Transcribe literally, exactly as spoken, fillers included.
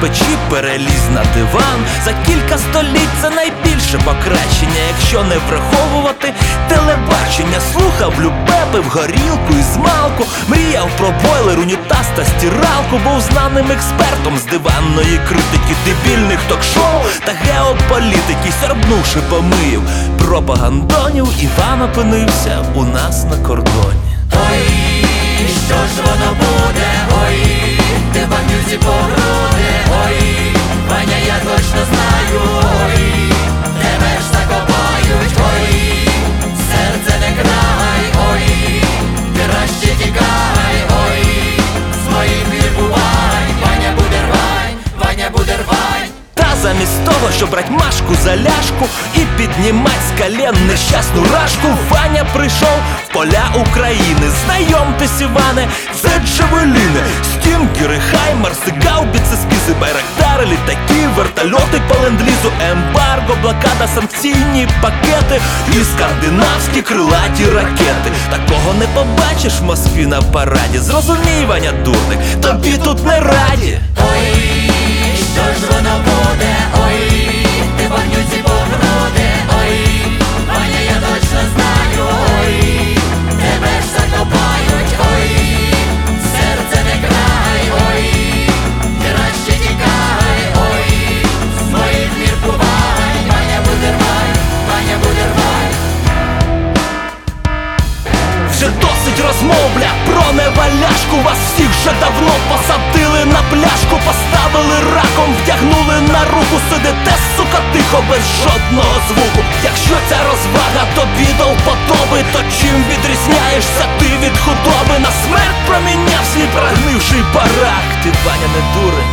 печі переліз на диван. За кілька століть це найбільше покращення, якщо не враховувати телебачення. Слухав любе, пив горілку і змалку, мріяв про бойлер, унітаз та стиралку. Був знаним експертом з диванної критики, дебільних ток-шоу та геополітики. Сьорбнувши помив пропагандонів, Іван опинився у нас на кордоні. Ой, що ж воно буде? Ой, ти багнюці по груди. Ой, Ваня, я точно знаю. Ой, тебе ж закопають. Ой, серце не край. Ой, краще тікай. Ой, своїх не бувай. Ваня буде рвань, Ваня буде рвань. Та замість того, щоб брать Машку за ляшку і піднімать з колен нещасну рашку, Ваня прийшов в поля України. Знайомтесь, Іване, це Джавеліни, стінгери, хаймарси, гаубіци, спіси, байрактари, літаки, вертольоти по ленд-лізу, ембарго, блокада, санкційні пакети і скандинавські крилаті ракети. Такого не побачиш в Москві на параді. Зрозумій, Ваня, дурник, тобі тут не раді. Ой, що ж воно буде? Ой, ти багнюці по груди. Ой, Ваня, я точно знаю. Ой, тебе ж закопають. Ой, серце не край. Ой, краще тікай. Ой, з моїх мір бувай. Ваня буде рвай, Ваня буде рвай. Вже досить розмов, бля, про неваляшку. Вас всіх вже давно посадили на пляшку, поставили раком, вдягнули на руку. Сидите, сука, тихо, без жодного звуку. Якщо ця розвага тобі до вподоби, то чим відрізняєшся ти від худоби? На смерть проміняв свій прогнивший барак. Ти, Ваня, не дурень,